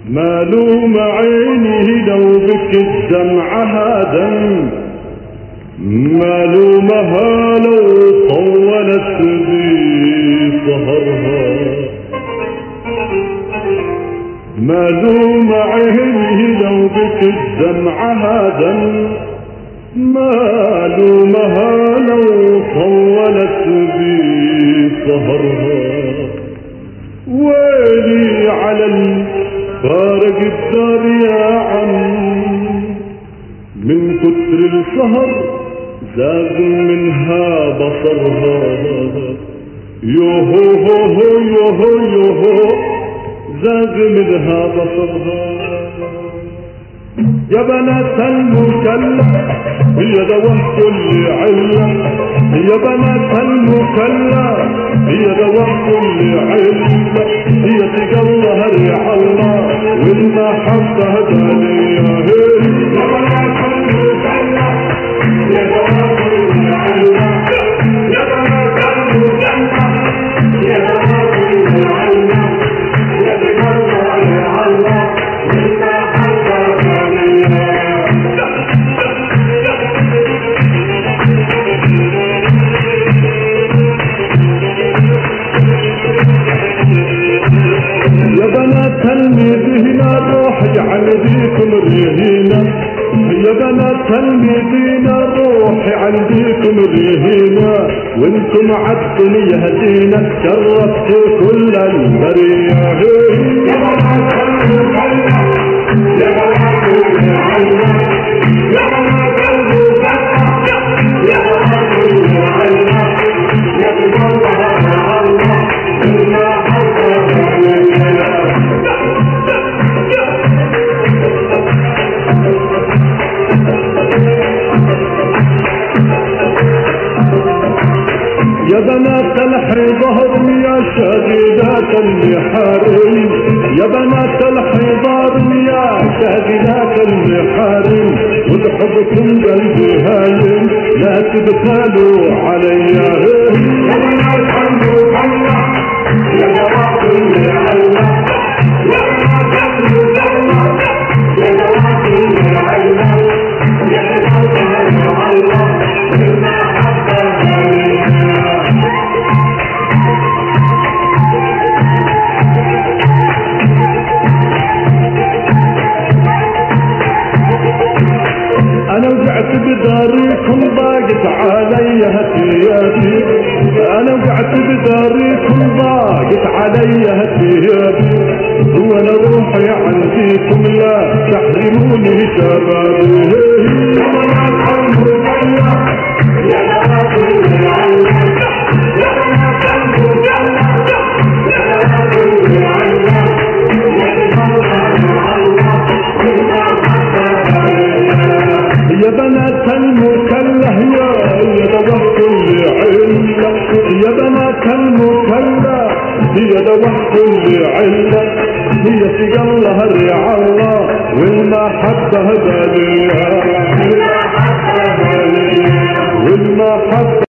مالوم عيني لو بكت دمعها دم، مالومها لو طولت بسهرها، مالوم عيني لو بكت دمعها دم، مالومها لو طولت بسهرها. ويلي على الفارق الدار يا عم، من كتر السهر زاغ منها بصرها. يوهو هو يوهو يوهو زاغ منها بصرها. يا بنات المكلة هي دوا كل علة، يا بنات المكلة هي دوا كل علة، هي تقلها ريح الله والمحبة هدانية. يا بنات المكلة هي دوا كل علة، يا بنات المكلة هي دوا كل علة، هي تقلها ريح الله والمحبة هدانية. يا بنات المدينة روحي عن ديكم رهينة، يا بنات المدينة روحي عن ديكم رهينة، وانتم عالدنيا هدينا شرفت كل البرية. يا بنات المدينة يا بنات المدينة يا بنات المدينة يا بنات المدينة يا تقلها الله يا بنات الحضار يا شاهدات المحارم، يا بنات الحضار يا شاهدات المحارم، وبحبكم قلبي هايم لا تبخلوا عليا. يا بنات المكلة يا بنات المكلة يا بنات المكلة يا بنات المكلة يا بنات المكلة المحبة هايمة. أنا وقعت بداريكم ضاقت عليها ثيابي، أنا وقعت بداريكم ضاقت عليها ثيابي، وأنا روحي عنديكم لا تحرموني شبابي. يا بنات المكلة يا بنات المكلة يا بنات المكلة يا بنات المكلة يا يا بنات المكلة يا دوا كل علة، يا بنات المكلة هي دوا كل علة، هي تقلها ريح الله والمحبة هدانيها والمحبة